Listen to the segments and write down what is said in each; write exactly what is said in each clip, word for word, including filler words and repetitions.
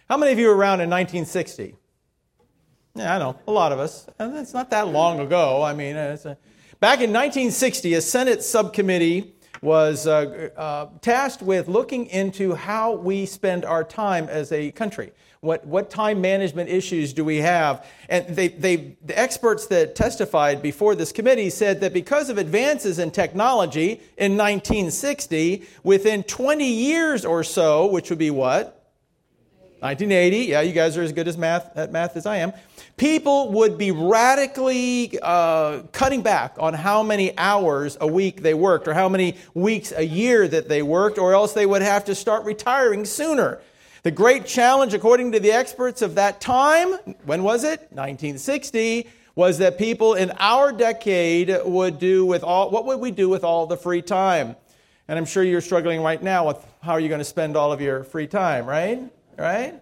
How many of you were around in nineteen sixty? Yeah, I know, a lot of us. And it's not that long ago. I mean, it's a, back in nineteen sixty, a Senate subcommittee was uh, uh, tasked with looking into how we spend our time as a country. What what time management issues do we have? And they they the experts that testified before this committee said that because of advances in technology in nineteen sixty, within twenty years or so, which would be what? nineteen eighty. Yeah, you guys are as good as math at math as I am. People would be radically uh, cutting back on how many hours a week they worked, or how many weeks a year that they worked, or else they would have to start retiring sooner. The great challenge, according to the experts of that time, when was it? nineteen sixty, was that people in our decade would do with all, what would we do with all the free time? And I'm sure you're struggling right now with how are you going to spend all of your free time, right? Right?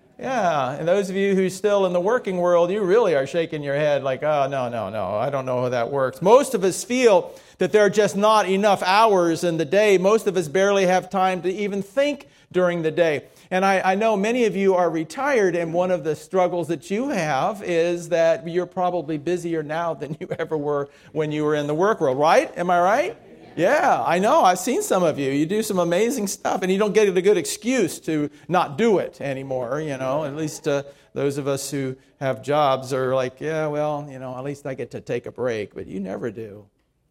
Yeah. And those of you who's still in the working world, you really are shaking your head like, oh, no, no, no, I don't know how that works. Most of us feel that there are just not enough hours in the day. Most of us barely have time to even think during the day. And I, I know many of you are retired, and one of the struggles that you have is that you're probably busier now than you ever were when you were in the work world, right? Am I right? Yeah, I know. I've seen some of you. You do some amazing stuff, and you don't get a good excuse to not do it anymore, you know. At least uh, those of us who have jobs are like, yeah, well, you know, at least I get to take a break, but you never do.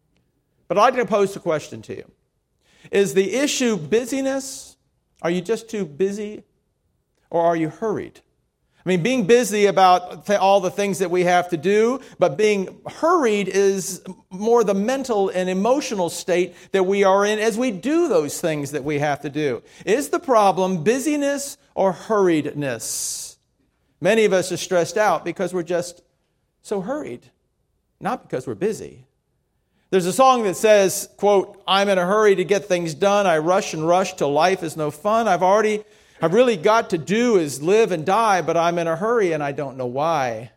But I'd like to pose a question to you. Is the issue busyness? Are you just too busy, or are you hurried? I mean, being busy about th- all the things that we have to do, but being hurried is more the mental and emotional state that we are in as we do those things that we have to do. Is the problem busyness or hurriedness? Many of us are stressed out because we're just so hurried, not because we're busy. There's a song that says, quote, I'm in a hurry to get things done. I rush and rush till life is no fun. I've already, I've really got to do is live and die, but I'm in a hurry and I don't know why.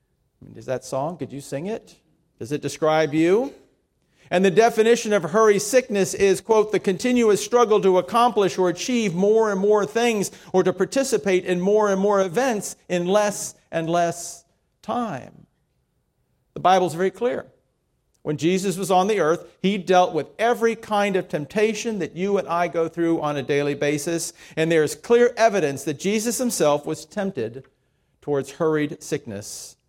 I mean, is that song? Could you sing it? Does it describe you? And the definition of hurry sickness is, quote, the continuous struggle to accomplish or achieve more and more things, or to participate in more and more events in less and less time. The Bible's very clear. When Jesus was on the earth, he dealt with every kind of temptation that you and I go through on a daily basis. And there is clear evidence that Jesus himself was tempted towards hurried sickness.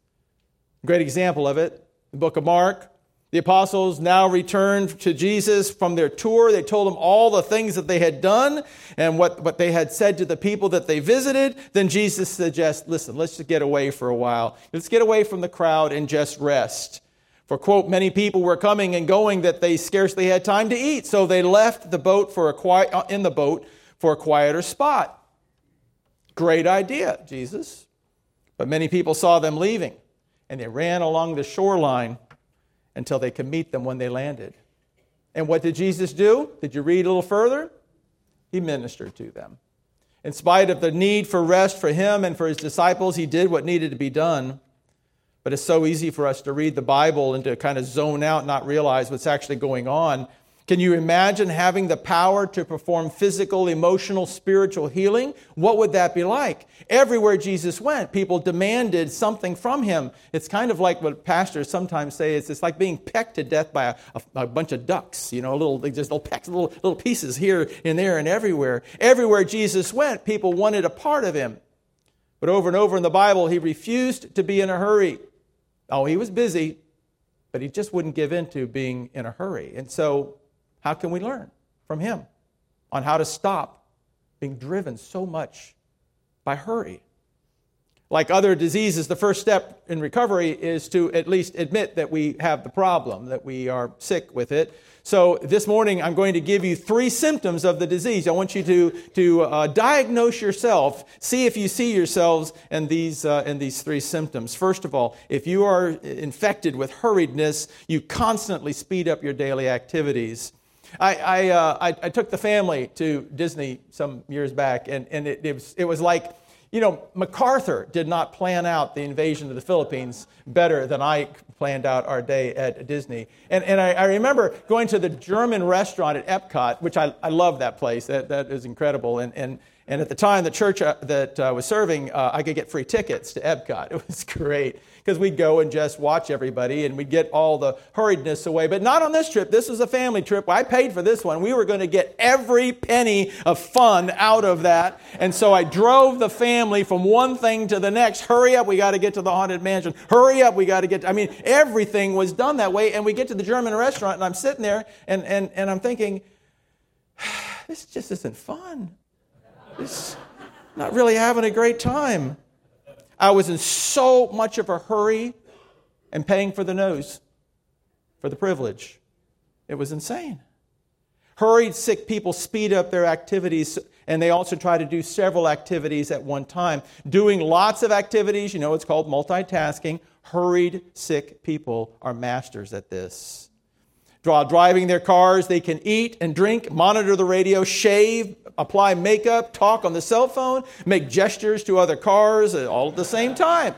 A great example of it, the book of Mark. The apostles now returned to Jesus from their tour. They told him all the things that they had done and what, what they had said to the people that they visited. Then Jesus suggests, listen, let's just get away for a while. Let's get away from the crowd and just rest. For, quote, many people were coming and going that they scarcely had time to eat. So they left the boat for a quiet, in the boat for a quieter spot. Great idea, Jesus. But many people saw them leaving, and they ran along the shoreline until they could meet them when they landed. And what did Jesus do? Did you read a little further? He ministered to them. In spite of the need for rest for him and for his disciples, he did what needed to be done. But it's so easy for us to read the Bible and to kind of zone out, not realize what's actually going on. Can you imagine having the power to perform physical, emotional, spiritual healing? What would that be like? Everywhere Jesus went, people demanded something from him. It's kind of like what pastors sometimes say. It's, it's like being pecked to death by a, a, a bunch of ducks. You know, little just little pecks, little little pieces here and there and everywhere. Everywhere Jesus went, people wanted a part of him. But over and over in the Bible, he refused to be in a hurry. Oh, he was busy, but he just wouldn't give in to being in a hurry. And so, how can we learn from him on how to stop being driven so much by hurry? Like other diseases, the first step in recovery is to at least admit that we have the problem, that we are sick with it. So this morning, I'm going to give you three symptoms of the disease. I want you to, to uh, diagnose yourself, see if you see yourselves in these, uh, in these three symptoms. First of all, if you are infected with hurriedness, you constantly speed up your daily activities. I, I, uh, I, I took the family to Disney some years back, and, and it, it, was, it was like, you know, MacArthur did not plan out the invasion of the Philippines better than I planned out our day at Disney. And and I, I remember going to the German restaurant at Epcot, which I, I love that place. That that is incredible. And and And at the time, the church uh, that I uh, was serving, uh, I could get free tickets to Epcot. It was great because we'd go and just watch everybody and we'd get all the hurriedness away. But not on this trip. This was a family trip. I paid for this one. We were going to get every penny of fun out of that. And so I drove the family from one thing to the next. Hurry up, we got to get to the Haunted Mansion. Hurry up, we got to get to, I mean, everything was done that way. And we get to the German restaurant and I'm sitting there and, and, and I'm thinking, this just isn't fun. It's not really having a great time. I was in so much of a hurry and paying for the nose, for the privilege. It was insane. Hurried, sick people speed up their activities, and they also try to do several activities at one time. Doing lots of activities, you know, it's called multitasking. Hurried, sick people are masters at this. While driving their cars, they can eat and drink, monitor the radio, shave, apply makeup, talk on the cell phone, make gestures to other cars, all at the same time.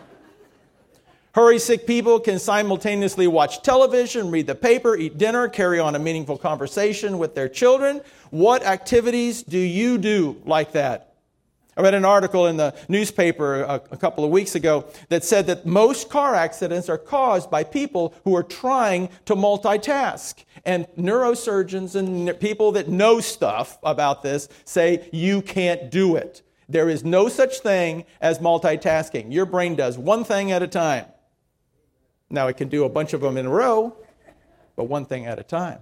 Hurry sick people can simultaneously watch television, read the paper, eat dinner, carry on a meaningful conversation with their children. What activities do you do like that? I read an article in the newspaper a, a couple of weeks ago that said that most car accidents are caused by people who are trying to multitask. And neurosurgeons and people that know stuff about this say you can't do it. There is no such thing as multitasking. Your brain does one thing at a time. Now, it can do a bunch of them in a row, but one thing at a time.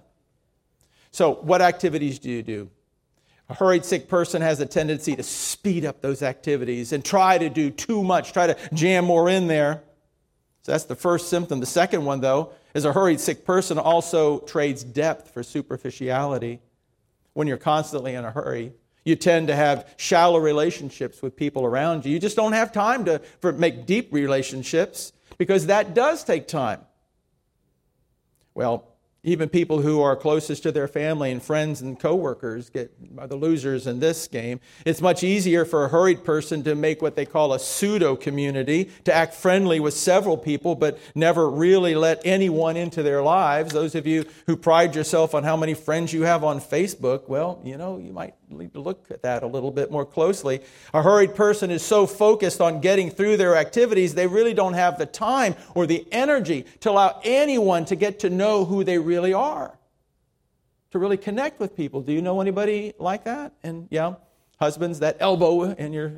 So, what activities do you do? A hurried sick person has a tendency to speed up those activities and try to do too much, try to jam more in there. So that's the first symptom. The second one, though, is a hurried sick person also trades depth for superficiality. When you're constantly in a hurry, you tend to have shallow relationships with people around you. You just don't have time to for make deep relationships because that does take time. Well, even people who are closest to their family and friends and coworkers get are the losers in this game. It's much easier for a hurried person to make what they call a pseudo-community, to act friendly with several people, but never really let anyone into their lives. Those of you who pride yourself on how many friends you have on Facebook, well, you know, you might need to look at that a little bit more closely. A hurried person is so focused on getting through their activities, they really don't have the time or the energy to allow anyone to get to know who they really are, to really connect with people. Do you know anybody like that? And yeah, husbands, that elbow in your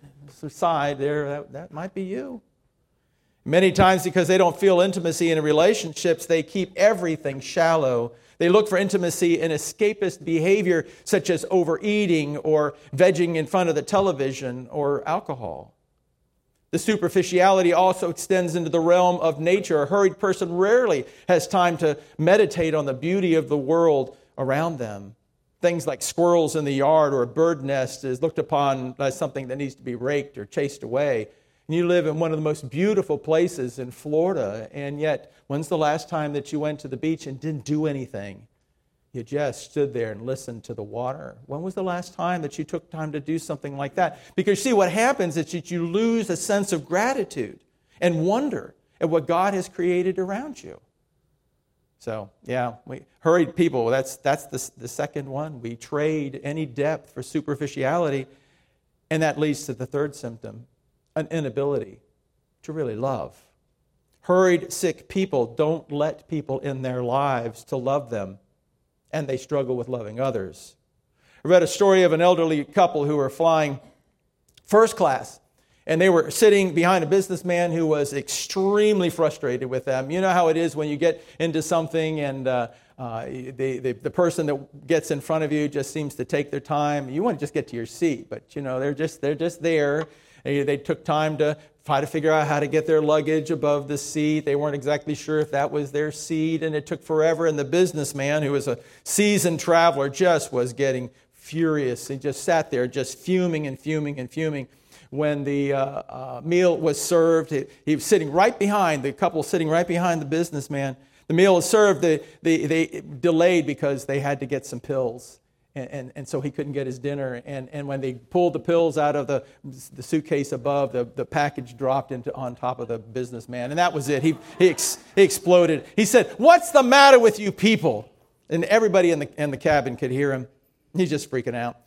side there, that, that might be you. Many times because they don't feel intimacy in relationships, they keep everything shallow. They look for intimacy in escapist behavior such as overeating or vegging in front of the television or alcohol. The superficiality also extends into the realm of nature. A hurried person rarely has time to meditate on the beauty of the world around them. Things like squirrels in the yard or a bird nest is looked upon as something that needs to be raked or chased away. And you live in one of the most beautiful places in Florida, and yet, when's the last time that you went to the beach and didn't do anything? You just stood there and listened to the water. When was the last time that you took time to do something like that? Because see, what happens is that you lose a sense of gratitude and wonder at what God has created around you. So, yeah, we hurried people, that's that's the, the second one. We trade any depth for superficiality, and that leads to the third symptom, an inability to really love. Hurried, sick people don't let people in their lives to love them, and they struggle with loving others. I read a story of an elderly couple who were flying first class, and they were sitting behind a businessman who was extremely frustrated with them. You know how it is when you get into something and uh, uh, the, the, the person that gets in front of you just seems to take their time. You want to just get to your seat, but you know they're just they're just there. They, they took time to try to figure out how to get their luggage above the seat. They weren't exactly sure if that was their seat, and it took forever. And the businessman, who was a seasoned traveler, just was getting furious. He just sat there just fuming and fuming and fuming. When the uh, uh, meal was served, he, he was sitting right behind, the couple sitting right behind the businessman. The meal was served, they, they, they delayed because they had to get some pills. And, and, and so he couldn't get his dinner. And, and when they pulled the pills out of the, the suitcase above, the, the package dropped into on top of the businessman. And that was it. He, he, ex, he exploded. He said, "What's the matter with you people?" And everybody in the, in the cabin could hear him. He's just freaking out.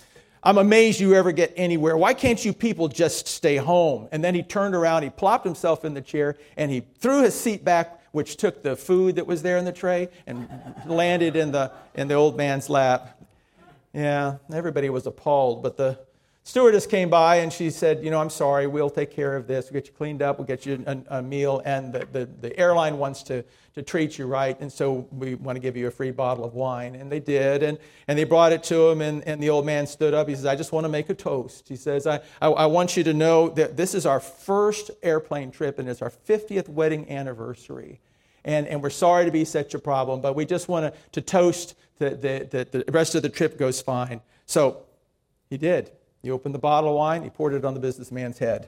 I'm amazed you ever get anywhere. Why can't you people just stay home? And then he turned around, he plopped himself in the chair, and he threw his seat back, which took the food that was there in the tray and landed in the in the old man's lap. Yeah, everybody was appalled, but the stewardess came by and she said, you know, I'm sorry, we'll take care of this. We'll get you cleaned up, we'll get you a, a meal, and the, the, the airline wants to, to treat you right, and so we want to give you a free bottle of wine. And they did, and, and they brought it to him, and, and the old man stood up. He says, I just want to make a toast. He says, I, I, I want you to know that this is our first airplane trip, and it's our fiftieth wedding anniversary. And, and we're sorry to be such a problem, but we just want to, to toast that the, the, the rest of the trip goes fine. So he did. He opened the bottle of wine, he poured it on the businessman's head.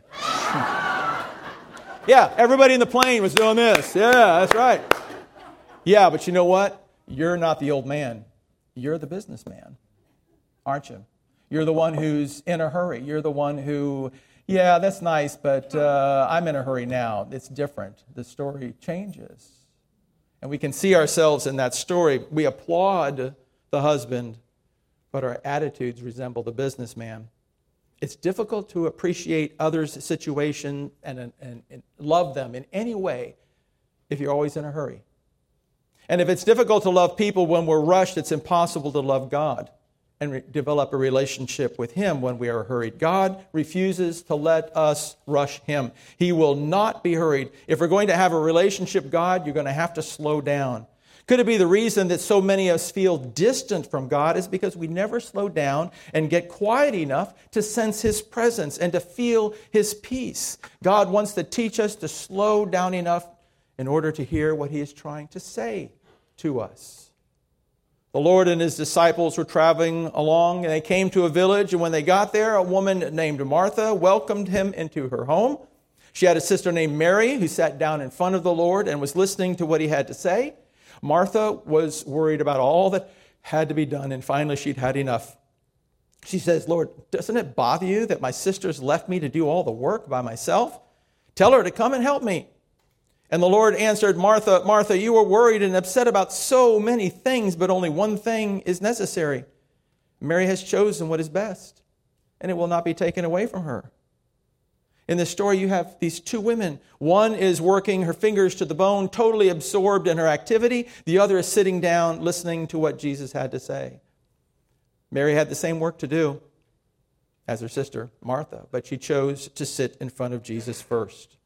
Yeah, everybody in the plane was doing this. Yeah, that's right. Yeah, but you know what? You're not the old man. You're the businessman, aren't you? You're the one who's in a hurry. You're the one who, yeah, that's nice, but uh, I'm in a hurry now. It's different. The story changes. And we can see ourselves in that story. We applaud the husband, but our attitudes resemble the businessman. It's difficult to appreciate others' situation and, and, and love them in any way if you're always in a hurry. And if it's difficult to love people when we're rushed, it's impossible to love God and re- develop a relationship with Him when we are hurried. God refuses to let us rush Him. He will not be hurried. If we're going to have a relationship with God, you're going to have to slow down. Could it be the reason that so many of us feel distant from God is because we never slow down and get quiet enough to sense His presence and to feel His peace? God wants to teach us to slow down enough in order to hear what He is trying to say to us. The Lord and His disciples were traveling along, and they came to a village, and when they got there, a woman named Martha welcomed Him into her home. She had a sister named Mary who sat down in front of the Lord and was listening to what He had to say. Martha was worried about all that had to be done, and finally she'd had enough. She says, Lord, doesn't it bother you that my sister's left me to do all the work by myself? Tell her to come and help me. And the Lord answered, Martha, Martha, you are worried and upset about so many things, but only one thing is necessary. Mary has chosen what is best, and it will not be taken away from her. In this story, you have these two women. One is working her fingers to the bone, totally absorbed in her activity. The other is sitting down, listening to what Jesus had to say. Mary had the same work to do as her sister, Martha, but she chose to sit in front of Jesus first.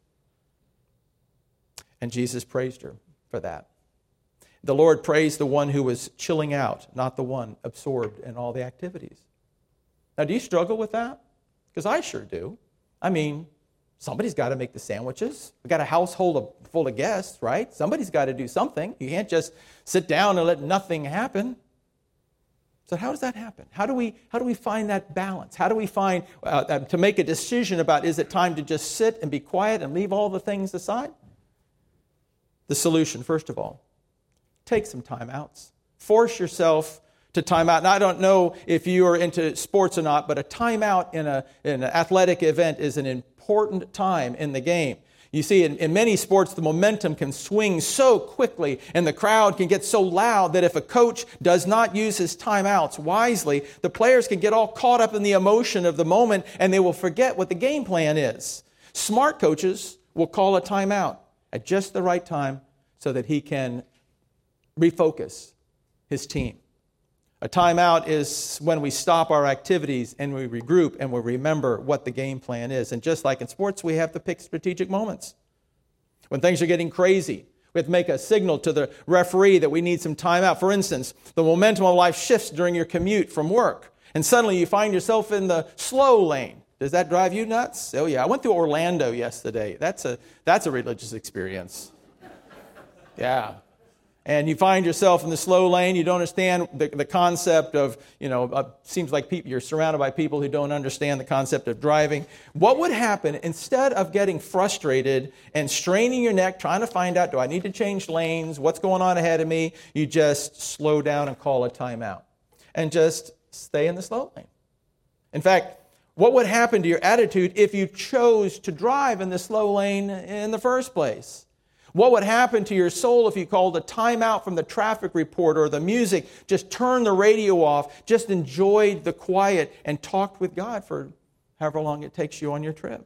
And Jesus praised her for that. The Lord praised the one who was chilling out, not the one absorbed in all the activities. Now, do you struggle with that? Because I sure do. I mean, somebody's got to make the sandwiches. We've got a household full of guests, right? Somebody's got to do something. You can't just sit down and let nothing happen. So how does that happen? How do we how do we find that balance? How do we find uh, to make a decision about, is it time to just sit and be quiet and leave all the things aside? The solution, first of all, take some time outs. Force yourself to time out. And I don't know if you are into sports or not, but a timeout in, a, in an athletic event is an important time in the game. You see, in, in many sports, the momentum can swing so quickly, and the crowd can get so loud that if a coach does not use his timeouts wisely, the players can get all caught up in the emotion of the moment, and they will forget what the game plan is. Smart coaches will call a timeout at just the right time so that he can refocus his team. A timeout is when we stop our activities and we regroup and we remember what the game plan is. And just like in sports, we have to pick strategic moments. When things are getting crazy, we have to make a signal to the referee that we need some timeout. For instance, the momentum of life shifts during your commute from work, and suddenly you find yourself in the slow lane. Does that drive you nuts? Oh yeah, I went to Orlando yesterday. That's a that's a religious experience. Yeah. And you find yourself in the slow lane. You don't understand the, the concept of, you know, uh, seems like people, you're surrounded by people who don't understand the concept of driving. What would happen instead of getting frustrated and straining your neck, trying to find out, do I need to change lanes? What's going on ahead of me? You just slow down and call a timeout and just stay in the slow lane. In fact, what would happen to your attitude if you chose to drive in the slow lane in the first place? What would happen to your soul if you called a timeout from the traffic report or the music, just turned the radio off, just enjoyed the quiet and talked with God for however long it takes you on your trip?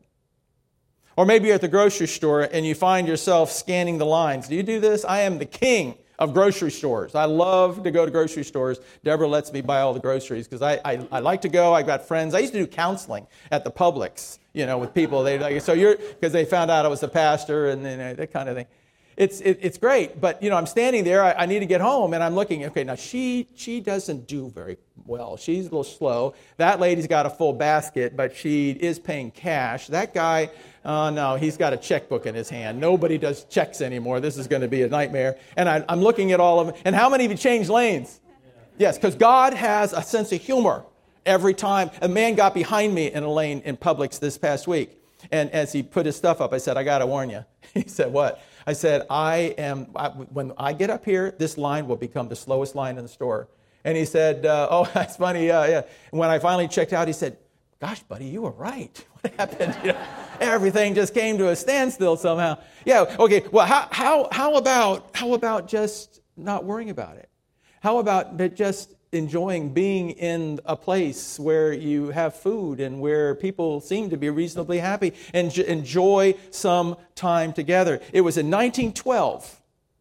Or maybe you're at the grocery store and you find yourself scanning the lines. Do you do this? I am the king of grocery stores. I love to go to grocery stores. Deborah lets me buy all the groceries because I, I, I like to go. I've got friends. I used to do counseling at the Publix, you know, with people. They like, so you're, because they found out I was the pastor and you know, that kind of thing. It's it, it's great, but you know, I'm standing there. I, I need to get home, and I'm looking. Okay, now she she doesn't do very well. She's a little slow. That lady's got a full basket, but she is paying cash. That guy, uh, no, he's got a checkbook in his hand. Nobody does checks anymore. This is going to be a nightmare. And I, I'm looking at all of them. And how many of you changed lanes? Yes, because God has a sense of humor every time. A man got behind me in a lane in Publix this past week, and as he put his stuff up, I said, "I got to warn you." He said, "What?" I said, I am, I, when I get up here, this line will become the slowest line in the store. And he said, uh, oh, that's funny. Uh, yeah. And when I finally checked out, he said, gosh, buddy, you were right. What happened? You know, everything just came to a standstill somehow. Yeah, okay, well, how, how, how about, how about just not worrying about it? How about just enjoying being in a place where you have food and where people seem to be reasonably happy and j- enjoy some time together? It was in nineteen twelve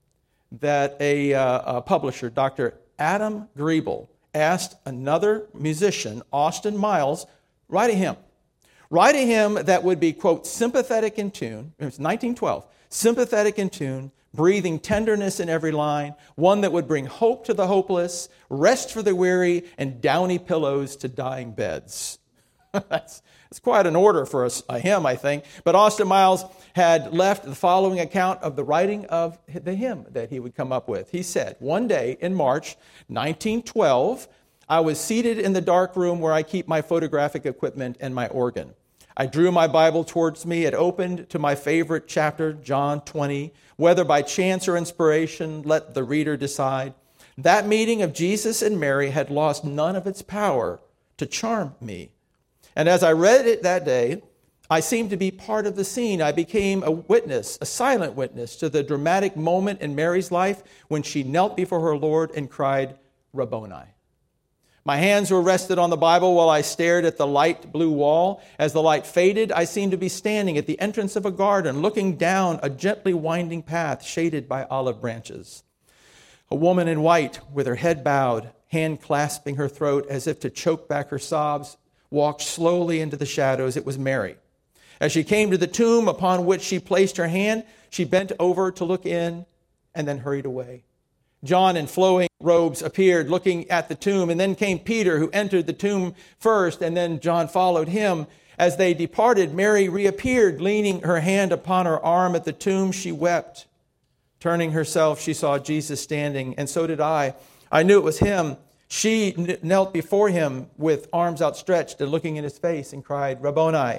that a, uh, a publisher, Doctor Adam Griebel, asked another musician, Austin Miles, write a hymn. Write a hymn that would be, quote, sympathetic in tune. It was nineteen twelve. Sympathetic in tune, breathing tenderness in every line, one that would bring hope to the hopeless, rest for the weary, and downy pillows to dying beds. that's, that's quite an order for a, a hymn, I think. But Austin Miles had left the following account of the writing of the hymn that he would come up with. He said, one day in March nineteen twelve, I was seated in the dark room where I keep my photographic equipment and my organ. I drew my Bible towards me. It opened to my favorite chapter, John twenty. Whether by chance or inspiration, let the reader decide. That meeting of Jesus and Mary had lost none of its power to charm me. And as I read it that day, I seemed to be part of the scene. I became a witness, a silent witness, to the dramatic moment in Mary's life when she knelt before her Lord and cried, Rabboni. My hands were rested on the Bible while I stared at the light blue wall. As the light faded, I seemed to be standing at the entrance of a garden, looking down a gently winding path shaded by olive branches. A woman in white, with her head bowed, hand clasping her throat as if to choke back her sobs, walked slowly into the shadows. It was Mary. As she came to the tomb upon which she placed her hand, she bent over to look in and then hurried away. John in flowing robes appeared looking at the tomb, and then came Peter, who entered the tomb first, and then John followed him. As they departed, Mary reappeared, leaning her hand upon her arm at the tomb. She wept. Turning herself, she saw Jesus standing, and so did I. I knew it was him. She n- knelt before him with arms outstretched and looking in his face and cried, Rabboni.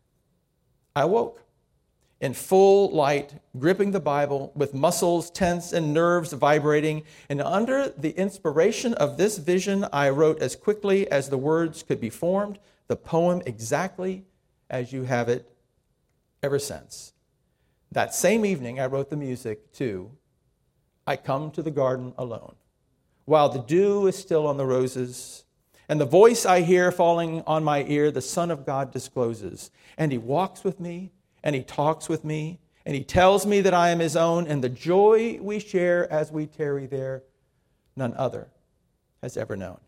I woke. In full light, gripping the Bible, with muscles tense and nerves vibrating. And under the inspiration of this vision, I wrote as quickly as the words could be formed, the poem exactly as you have it ever since. That same evening, I wrote the music to I Come to the Garden Alone. While the dew is still on the roses, and the voice I hear falling on my ear, the Son of God discloses. And he walks with me, and he talks with me, and he tells me that I am his own, and the joy we share as we tarry there, none other has ever known.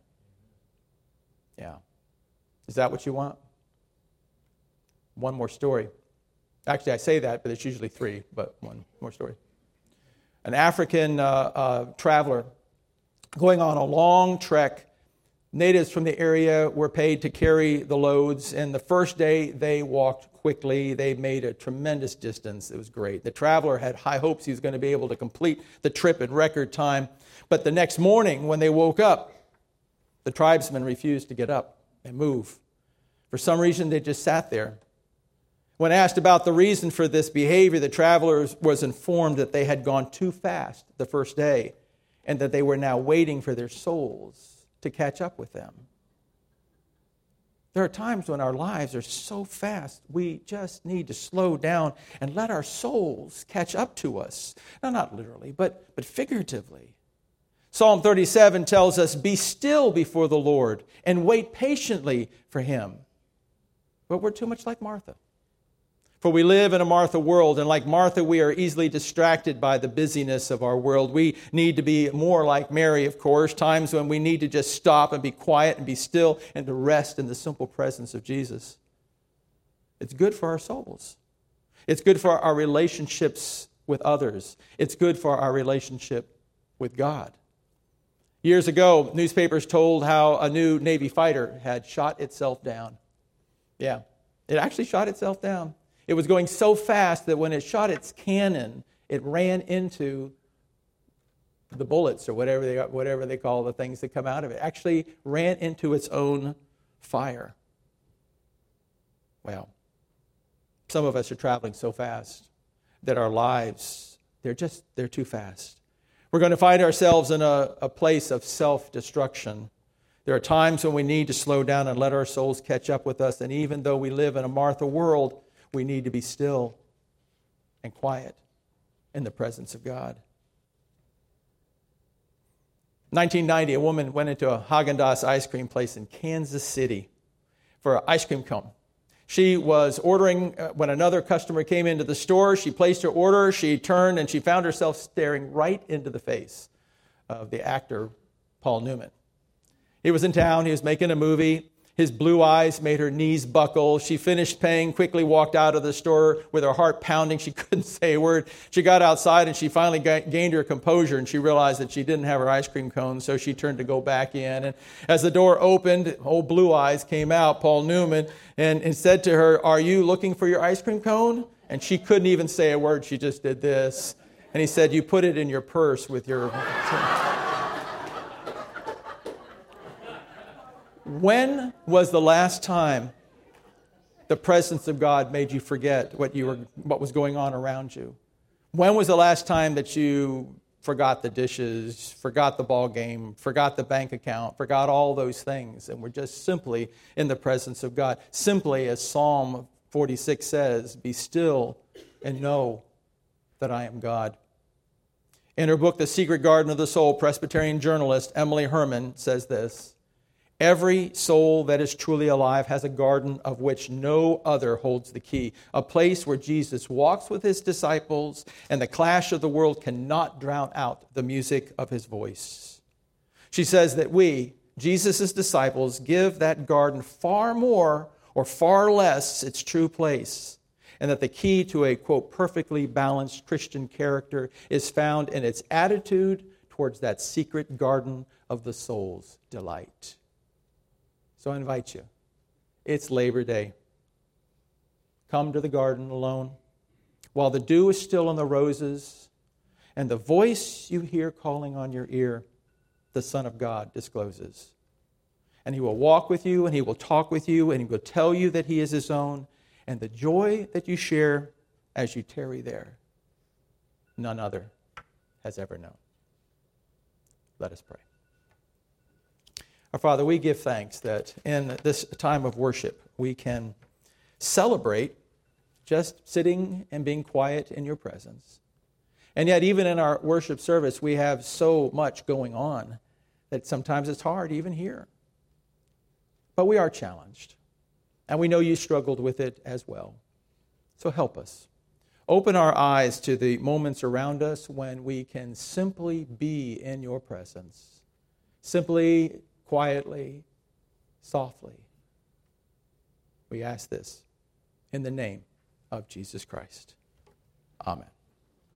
Yeah. Is that what you want? One more story. Actually, I say that, but it's usually three, but one more story. An African uh, uh, traveler going on a long trek. Natives from the area were paid to carry the loads, and the first day they walked quickly. They made a tremendous distance. It was great. The traveler had high hopes he was going to be able to complete the trip in record time. But the next morning, when they woke up, the tribesmen refused to get up and move. For some reason, they just sat there. When asked about the reason for this behavior, the traveler was informed that they had gone too fast the first day and that they were now waiting for their souls to catch up with them. There are times when our lives are so fast, we just need to slow down and let our souls catch up to us. Now, not literally, but, but figuratively. Psalm thirty-seven tells us, "Be still before the Lord and wait patiently for him." But we're too much like Martha. For we live in a Martha world, and like Martha, we are easily distracted by the busyness of our world. We need to be more like Mary, of course, times when we need to just stop and be quiet and be still and to rest in the simple presence of Jesus. It's good for our souls. It's good for our relationships with others. It's good for our relationship with God. Years ago, newspapers told how a new Navy fighter had shot itself down. Yeah, it actually shot itself down. It was going so fast that when it shot its cannon, it ran into the bullets or whatever they whatever they call the things that come out of it. Actually ran into its own fire. Well, some of us are traveling so fast that our lives, they're just, they're too fast. We're going to find ourselves in a, a place of self-destruction. There are times when we need to slow down and let our souls catch up with us. And even though we live in a Martha world, we need to be still and quiet in the presence of God. nineteen ninety, a woman went into a Haagen-Dazs ice cream place in Kansas City for an ice cream cone. She was ordering, uh, when another customer came into the store, she placed her order, she turned, and she found herself staring right into the face of the actor, Paul Newman. He was in town, he was making a movie. His blue eyes made her knees buckle. She finished paying, quickly walked out of the store with her heart pounding. She couldn't say a word. She got outside and she finally gained her composure, and she realized that she didn't have her ice cream cone, so she turned to go back in. And as the door opened, old Blue Eyes came out, Paul Newman, and, and said to her, "Are you looking for your ice cream cone?" And she couldn't even say a word. She just did this. And he said, "You put it in your purse with your..." When was the last time the presence of God made you forget what you were, what was going on around you? When was the last time that you forgot the dishes, forgot the ball game, forgot the bank account, forgot all those things, and were just simply in the presence of God? Simply, as Psalm forty-six says, "Be still and know that I am God." In her book, The Secret Garden of the Soul, Presbyterian journalist Emily Herman says this: "Every soul that is truly alive has a garden of which no other holds the key, a place where Jesus walks with his disciples, and the clash of the world cannot drown out the music of his voice." She says that we, Jesus' disciples, give that garden far more or far less its true place, and that the key to a, quote, perfectly balanced Christian character is found in its attitude towards that secret garden of the soul's delight. So I invite you. It's Labor Day. Come to the garden alone while the dew is still on the roses and the voice you hear calling on your ear, the Son of God discloses. And he will walk with you, and he will talk with you, and he will tell you that he is his own, and the joy that you share as you tarry there, none other has ever known. Let us pray. Our Father, we give thanks that in this time of worship we can celebrate just sitting and being quiet in your presence. And yet even in our worship service we have so much going on that sometimes it's hard even here. But we are challenged, and we know you struggled with it as well. So help us. Open our eyes to the moments around us when we can simply be in your presence. Simply, quietly, softly. We ask this in the name of Jesus Christ. Amen.